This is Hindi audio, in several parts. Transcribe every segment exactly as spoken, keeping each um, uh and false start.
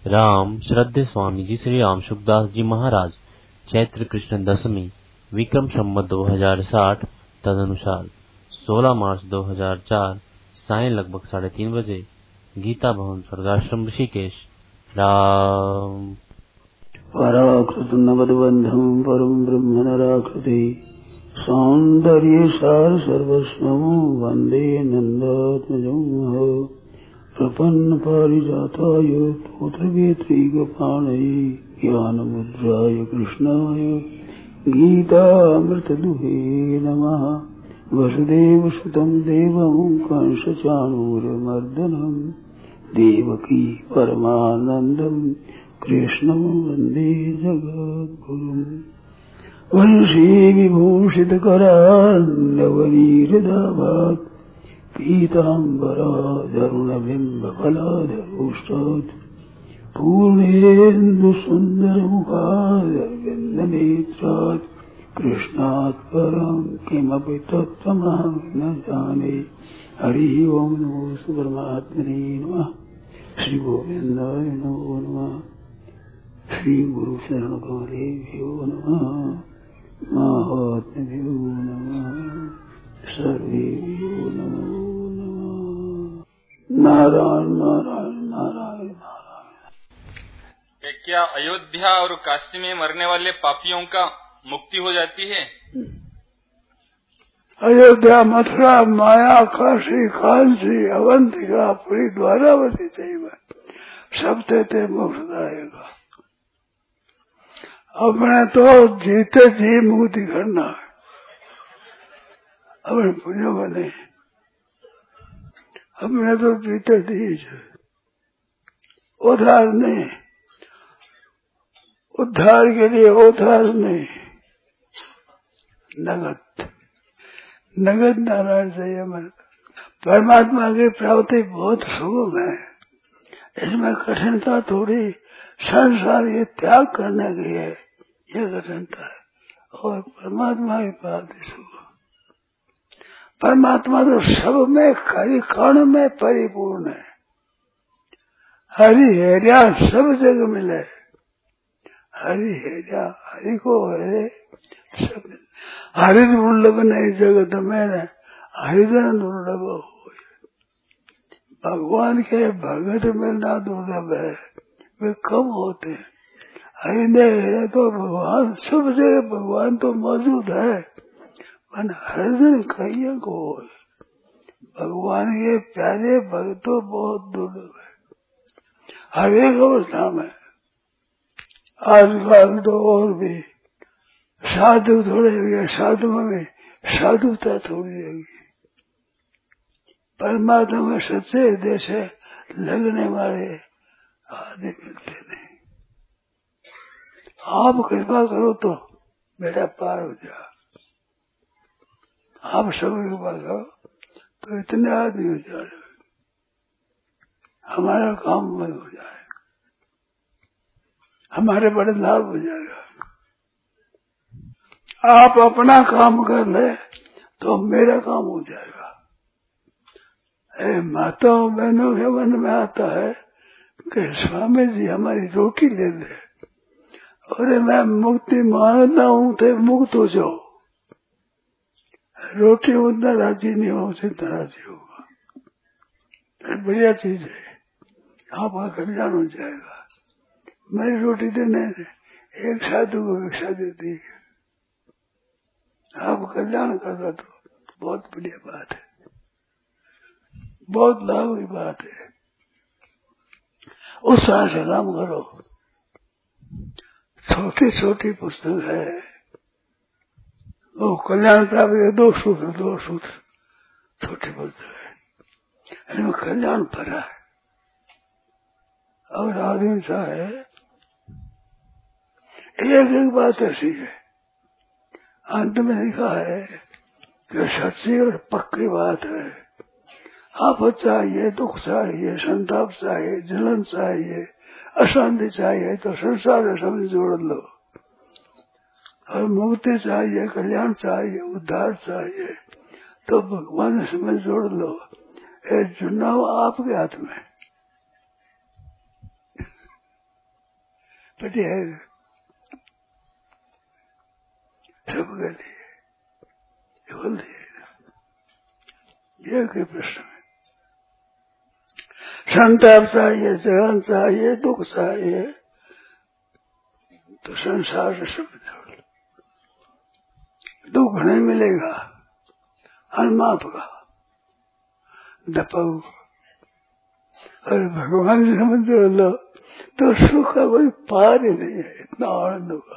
राम श्रद्धे स्वामी जी श्री राम सुखदास जी महाराज चैत्र कृष्ण दशमी विक्रम संवत दो हजार साठ तदनुसार सोलह मार्च दो हजार चार सायं लगभग साढ़े तीन बजे गीता भवन स्वर्गाश्रम ऋषिकेश। राम पराकृत नवद्बंधम परम ब्रह्म नराकृति सौंदर्य सार सर्वस्वं वंदे नंदात्मजं प्रपन्न पारिजाताय तोत्रवेत्रैकपाणये ज्ञानमुद्राय कृष्णाय गीतामृतदुहे नमः। वसुदेवसुतं देवं कंसचाणूरमर्दनं देवकी परमानन्दं कृष्णं वन्दे जगद्गुरुम्। वंशी विभूषितकरान्नवनीरदाभात् पीताम्बराधरुणबिम्बफलाधरोष्टात् पूर्णेन्दुसुन्दरमुखादरविन्दनेत्रात् कृष्णात् परं किमपि तत्त्वमहं न जाने। हरिः ओं नमो परमात्मने नमः। श्री गोविन्दाय नमो नमः। श्री गुरु शरण गौरेभ्यो नमः। महात्म्यो नमः। सर्वेभ्यो नमो नमः। नारायण नारायण नारायण नारायण। क्या अयोध्या और काशी में मरने वाले पापियों का मुक्ति हो जाती है? अयोध्या, मथुरा, माया, काशी, कांची, अवंतिका, पूरी द्वारावती चाहिए सब देते मोक्षदायक। अपने तो जीते जी मुक्ति करना है, अपने पुण्यों का नहीं। अपने तो जीते जी उद्धार नहीं, उद्धार के लिए उद्धार नहीं, नगद नगद नारायण चाहिए हमारे। परमात्मा की प्राप्ति बहुत सुगम है, इसमें कठिनता थोड़ी संसार ये त्याग करने की है, ये कठिनता है। और परमात्मा की प्राप्ति सुगम। परमात्मा तो सब में हरि कण में परिपूर्ण है। हरि हेरिया सब जगह मिले। हरि हेरिया हरि को है सब। हरि दुर्लभ नहीं जगत में, हरिजन दुर्लभ हो। भगवान के भगत मिलना दुर्लभ है, वे कम होते हैं। हरि ने तो भगवान सब जगह भगवान तो मौजूद है, पर हरिजन कहीं को भगवान के प्यारे भक्तों बहुत दुर्लभ है हर एक अवस्था में। आजकल तो और भी साधु थोड़े हो गए, साधु में साधुता थोड़ी होगी। परमात्मा में सच्चे हृदय से लगने वाले आदमी मिलते नहीं। आप कृपा करो तो बेटा पार हो जाए। आप सब कृपा करो तो इतने आदमी हो जाए, हमारा काम बंद हो जाए, हमारे बड़े लाभ हो जाएगा। आप अपना काम कर ले तो मेरा काम हो जाएगा। ए माताओं बहनों के मन में आता है कि स्वामी जी हमारी रोटी ले ले, और मैं मुक्ति मांगता हूँ तो मुक्त हो जाओ। रोटी उतना राजी नहीं हो, जितना राजी होगा। बढ़िया चीज है, आपका कल्याण हो जाएगा। मेरी रोटी देने एक साधु को भिक्षा देती है, आप कल्याण करता तो बहुत बढ़िया बात है, बहुत लाभ की बात है। उत्साह से काम करो। छोटी छोटी पुस्तक है वो कल्याण प्राप्त है, दो सूत्र दो सूत्र छोटी पुस्तक है, इनमें कल्याण भरा है। और आदमी चाहे एक एक बात ऐसी है, अंत में लिखा है कि सच्ची और पक्की बात है। आफत चाहिए, दुख चाहिए, संताप चाहिए, जलन चाहिए, अशांति चाहिए तो संसार से समझ जोड़ लो। और मुक्ति चाहिए, कल्याण चाहिए, उद्धार चाहिए तो भगवान से समझ जोड़ लो। ये चुनाव आपके हाथ में। पटी है सबके लिए बोल दिए। ये कोई प्रश्न है? संताप चाहिए, जगन चाहिए, दुख चाहिए तो संसार से सब छोड़। दुख नहीं मिलेगा अनमाप का दपाऊ, और भगवान से समझ लो तो सुख का कोई पार ही नहीं है, इतना आनंद होगा।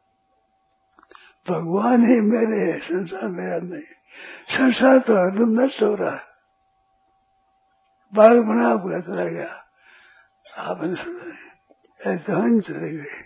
भगवान ही मेरे है, संसार मेरा नहीं। संसार तो हरदम नष्ट हो रहा है। बालक बना पूरा चला गया, आपने सुना जहान चले गए,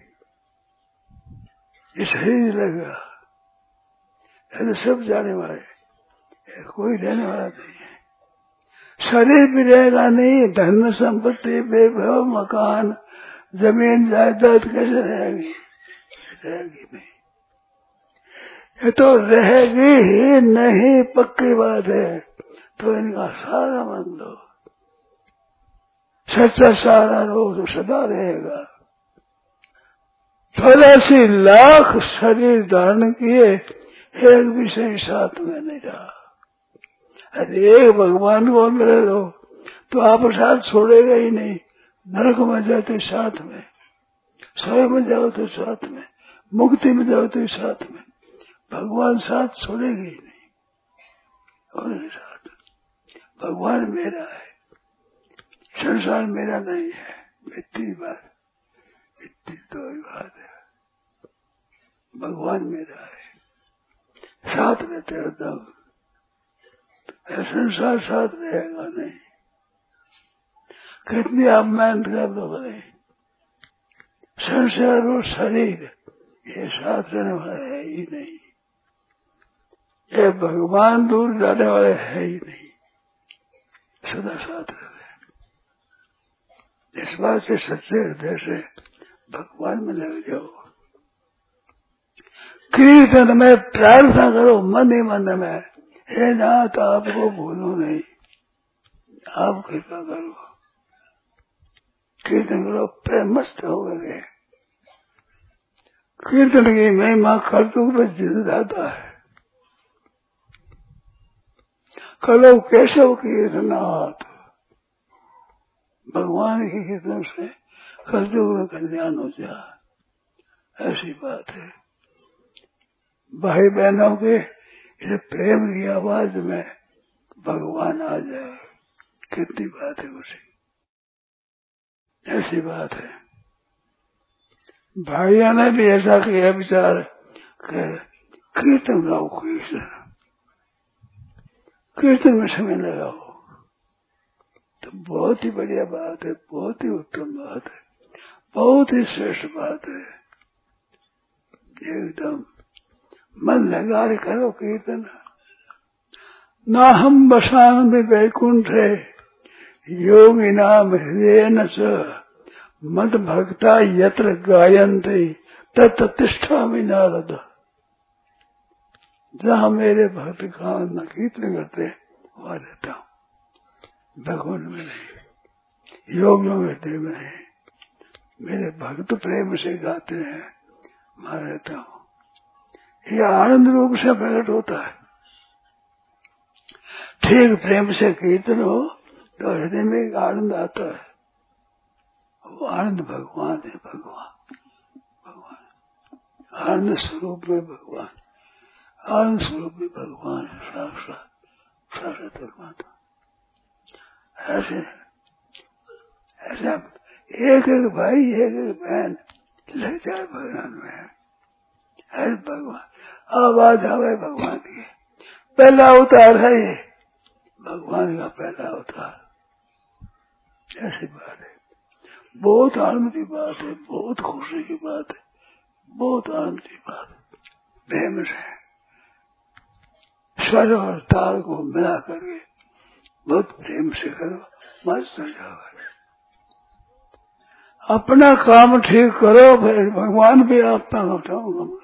ये शरीर लगा, तो सब जाने वाले, कोई रहने वाला नहीं है। शरीर भी रहेगा नहीं, धन संपत्ति वैभव मकान जमीन जायदाद कैसे रहेगी? रहेगी नहीं, ये तो रहेगी ही नहीं, पक्की बात है। तो इनका सारा मन लो, सच्चा सारा रोग तो सदा रहेगा। चौरासी लाख शरीर धारण किए, एक भी सही साथ में नहीं रहा। अरे एक भगवान को मिले लो तो आप साथ छोड़ेगा ही नहीं। नरक में जाते साथ में, स्वर्ग में जाओ तो साथ में, मुक्ति में जाओ तो साथ में, भगवान साथ छोड़ेगा ही नहीं। और साथ भगवान मेरा है, संसार मेरा नहीं है। इतनी बात, इतनी तो बात है, भगवान मेरा है, साथ रहते हरदम। संसार साथ रहेगा नहीं, कितनी आप मेहनत कर लो भाई, संसार और शरीर ये साथ रहने वाले है ही नहीं। ये भगवान दूर जाने वाले है ही नहीं, सदा साथ रहते। इस बात से सच्चे हृदय से भगवान में लग जाओ। कीर्तन में प्रार्थना करो मन ही मन में, हे नाथ आपको भूलो नहीं, आप कृपा करो। कीर्तन करो, प्रेम मस्त हो गए। कीर्तन की महिमा करतु में जिद जाता है। करो केशव कीर्तनाथ, भगवान के कीर्तन से कलयुग में कल्याण हो जाए, ऐसी बात है। भाई बहनों के इस प्रेम की आवाज में भगवान आ जाए, कितनी बात है उसे, ऐसी बात है। भाइयों ने भी ऐसा किया विचार कि कीर्तन गाओ, कीर्तन कीर्तन में समय लगाओ, तो बहुत ही बढ़िया बात है, बहुत ही उत्तम बात है, बहुत ही श्रेष्ठ बात है। एकदम मन लगा के करो कीर्तन। ना हम बसान में वैकुंठ है, योगी नाम हृदय न च मद भक्ता यत्र गायन्ते तत्र तिष्ठामि नारद। जहाँ मेरे भक्त का न कीर्तन करते वहां रहता हूँ, भगवान में नहीं, योगियों में हृदय में है। मेरे भक्त प्रेम से गाते हैं, वहां रहता हूँ। यह आनंद रूप से प्रकट होता है। ठीक प्रेम से कीर्तन हो तो हृदय में एक आनंद आता है, वो आनंद भगवान है। भगवान भगवान आनंद स्वरूप में भगवान, आनंद स्वरूप में भगवान है, साक्षात साक्षात परमात्मा। ऐसे ऐसा एक एक भाई एक एक बहन लग जाए भगवान में, है भगवान आवाज आवे भगवान की। पहला अवतार है ये, भगवान का पहला अवतार, ऐसी बात है। बहुत आनंद की बात है, बहुत खुशी की बात है, बहुत आनंद की बात है। प्रेम से स्वर और ताल को मिला करके बहुत प्रेम से करो, मस्त हो जाओ। अपना काम ठीक करो, फिर भगवान भी आपका उठाऊंगा।